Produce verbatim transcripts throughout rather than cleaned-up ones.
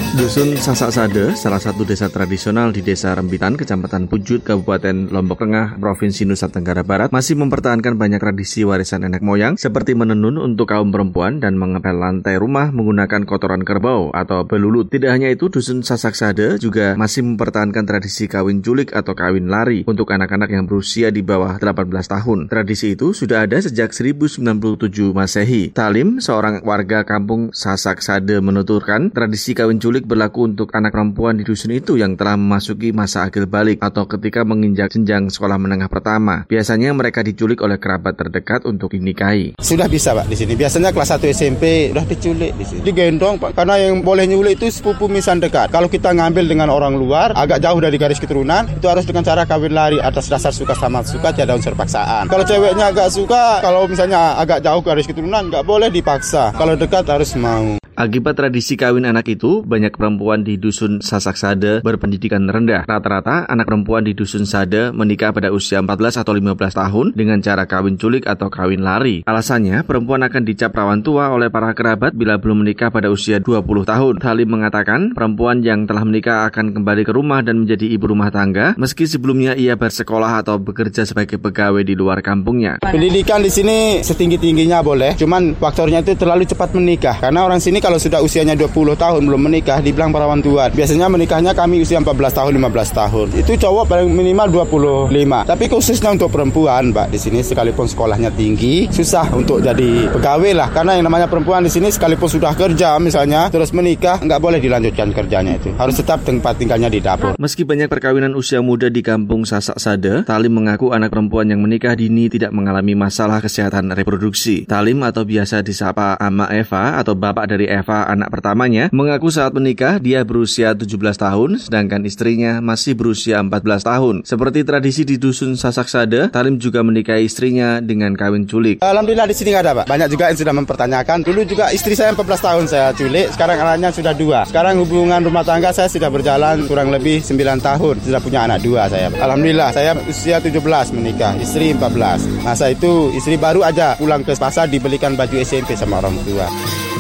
Dusun Sasak Sade, salah satu desa tradisional di Desa Rembitan, Kecamatan Pujut, Kabupaten Lombok Tengah, Provinsi Nusa Tenggara Barat, masih mempertahankan banyak tradisi warisan nenek moyang seperti menenun untuk kaum perempuan dan mengepel lantai rumah menggunakan kotoran kerbau atau belulut. Tidak hanya itu, Dusun Sasak Sade juga masih mempertahankan tradisi kawin culik atau kawin lari untuk anak-anak yang berusia di bawah delapan belas tahun. Tradisi itu sudah ada sejak seribu sembilan puluh tujuh Masehi. Talim, seorang warga kampung Sasak Sade, menuturkan tradisi kawin culik berlaku untuk anak perempuan di dusun itu yang telah memasuki masa akil balik atau ketika menginjak jenjang sekolah menengah pertama. Biasanya mereka diculik oleh kerabat terdekat untuk dinikahi. Sudah bisa Pak di sini. Biasanya kelas satu S M P udah diculik di sini. Digendong Pak, karena yang boleh nyulik itu sepupu misan dekat. Kalau kita ngambil dengan orang luar agak jauh dari garis keturunan, itu harus dengan cara kawin lari atas dasar suka sama suka, tiada unsur paksaan. Kalau ceweknya agak suka, kalau misalnya agak jauh garis keturunan nggak boleh dipaksa. Kalau dekat harus mau. Akibat tradisi kawin anak itu, banyak perempuan di Dusun Sasak Sade berpendidikan rendah. Rata-rata anak perempuan di Dusun Sade menikah pada usia empat belas atau lima belas tahun dengan cara kawin culik atau kawin lari. Alasannya, perempuan akan dicap rawan tua oleh para kerabat bila belum menikah pada usia dua puluh tahun. Talim mengatakan, perempuan yang telah menikah akan kembali ke rumah dan menjadi ibu rumah tangga, meski sebelumnya ia bersekolah atau bekerja sebagai pegawai di luar kampungnya. Pendidikan di sini setinggi-tingginya boleh, cuman faktornya itu terlalu cepat menikah. Karena orang sini kalau sudah usianya dua puluh tahun belum menikah dibilang perawan tua. Biasanya menikahnya kami usia empat belas tahun, lima belas tahun. Itu cowok paling minimal dua puluh lima. Tapi khususnya untuk perempuan, Mbak, di sini sekalipun sekolahnya tinggi, susah untuk jadi pegawai lah. Karena yang namanya perempuan di sini sekalipun sudah kerja misalnya terus menikah, nggak boleh dilanjutkan kerjanya itu. Harus tetap tempat tinggalnya di dapur. Meski banyak perkawinan usia muda di kampung Sasak Sade, Talim mengaku anak perempuan yang menikah dini tidak mengalami masalah kesehatan reproduksi. Talim atau biasa disapa Ama Eva atau bapak dari Eva, anak pertamanya, mengaku saat menikah dia berusia tujuh belas tahun, sedangkan istrinya masih berusia empat belas tahun. Seperti tradisi di Dusun Sasak Sade, Talim juga menikahi istrinya dengan kawin culik. Alhamdulillah di sini nggak ada Pak. Banyak juga yang sudah mempertanyakan. Dulu juga istri saya empat belas tahun saya culik, sekarang anaknya sudah dua. Sekarang hubungan rumah tangga saya sudah berjalan kurang lebih sembilan tahun. Sudah punya anak dua saya. Alhamdulillah saya usia tujuh belas menikah, istri empat belas. Masa itu istri baru aja pulang ke pasar dibelikan baju S M P sama orang tua.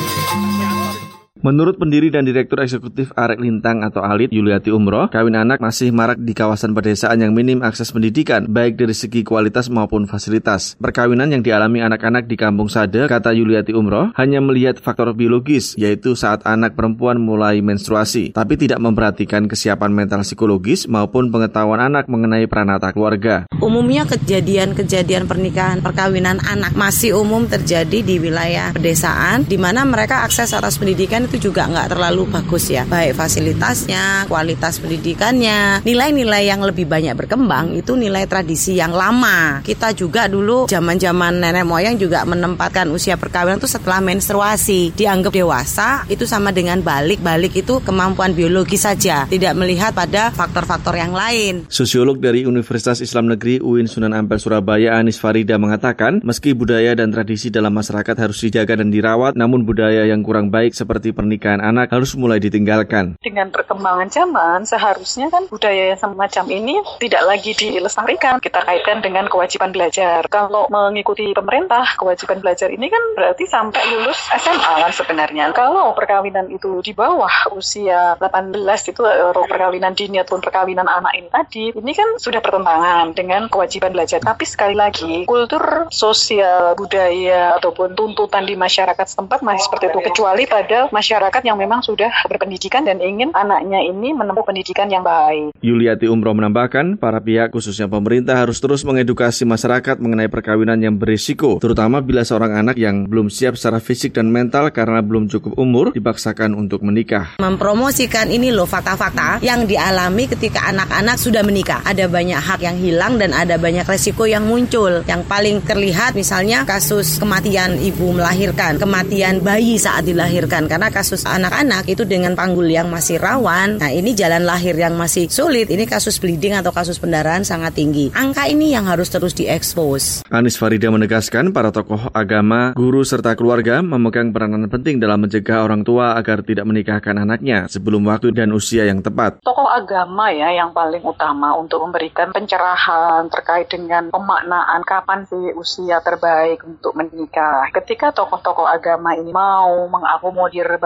Menurut pendiri dan direktur eksekutif Arek Lintang atau Alit, Yuliati Umroh, kawin anak masih marak di kawasan pedesaan yang minim akses pendidikan, baik dari segi kualitas maupun fasilitas. Perkawinan yang dialami anak-anak di Kampung Sade, kata Yuliati Umroh, hanya melihat faktor biologis, yaitu saat anak perempuan mulai menstruasi, tapi tidak memperhatikan kesiapan mental psikologis maupun pengetahuan anak mengenai pranata keluarga. Umumnya kejadian-kejadian pernikahan perkawinan anak masih umum terjadi di wilayah pedesaan, di mana mereka akses atas pendidikan itu juga nggak terlalu bagus ya, baik fasilitasnya, kualitas pendidikannya, nilai-nilai yang lebih banyak berkembang itu nilai tradisi yang lama. Kita juga dulu zaman-zaman nenek moyang juga menempatkan usia perkawinan itu setelah menstruasi, dianggap dewasa itu sama dengan balik, balik itu kemampuan biologi saja, tidak melihat pada faktor-faktor yang lain. Sosiolog dari Universitas Islam Negeri U I N Sunan Ampel Surabaya, Anis Farida, mengatakan, meski budaya dan tradisi dalam masyarakat harus dijaga dan dirawat, namun budaya yang kurang baik seperti pernikahan anak harus mulai ditinggalkan. Dengan perkembangan zaman, seharusnya kan budaya yang semacam ini tidak lagi dilestarikan. Kita kaitkan dengan kewajiban belajar. Kalau mengikuti pemerintah, kewajiban belajar ini kan berarti sampai lulus S M A kan sebenarnya. Kalau perkawinan itu di bawah usia delapan belas itu perkawinan dini ataupun perkawinan anak ini tadi, ini kan sudah pertentangan dengan kewajiban belajar. Tapi sekali lagi, kultur sosial, budaya ataupun tuntutan di masyarakat setempat masih seperti itu, kecuali pada masyarakat masyarakat yang memang sudah berpendidikan dan ingin anaknya ini menempuh pendidikan yang baik. Yuliati Umroh menambahkan, para pihak khususnya pemerintah harus terus mengedukasi masyarakat mengenai perkawinan yang berisiko, terutama bila seorang anak yang belum siap secara fisik dan mental karena belum cukup umur dipaksakan untuk menikah. Mempromosikan ini loh fakta-fakta yang dialami ketika anak-anak sudah menikah. Ada banyak hak yang hilang dan ada banyak resiko yang muncul. Yang paling terlihat misalnya kasus kematian ibu melahirkan, kematian bayi saat dilahirkan karena kasus anak-anak itu dengan panggul yang masih rawan. Nah, ini jalan lahir yang masih sulit. Ini kasus bleeding atau kasus pendarahan sangat tinggi. Angka ini yang harus terus diekspos. Anis Farida menegaskan para tokoh agama, guru serta keluarga memegang peranan penting dalam mencegah orang tua agar tidak menikahkan anaknya sebelum waktu dan usia yang tepat. Tokoh agama ya yang paling utama untuk memberikan pencerahan terkait dengan pemaknaan kapan sih usia terbaik untuk menikah. Ketika tokoh-tokoh agama ini mau mengakomodir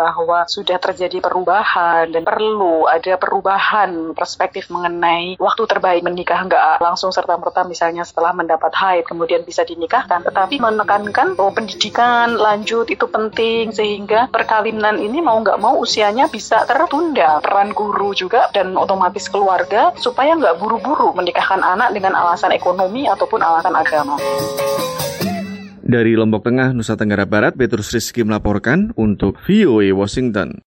bahwa sudah terjadi perubahan dan perlu ada perubahan perspektif mengenai waktu terbaik menikah, nggak langsung serta-merta misalnya setelah mendapat haid kemudian bisa dinikahkan, tetapi menekankan bahwa pendidikan lanjut itu penting sehingga perkawinan ini mau nggak mau usianya bisa tertunda. Peran guru juga dan otomatis keluarga supaya nggak buru-buru menikahkan anak dengan alasan ekonomi ataupun alasan agama. Dari Lombok Tengah, Nusa Tenggara Barat, Petrus Rizky melaporkan untuk V O A Washington.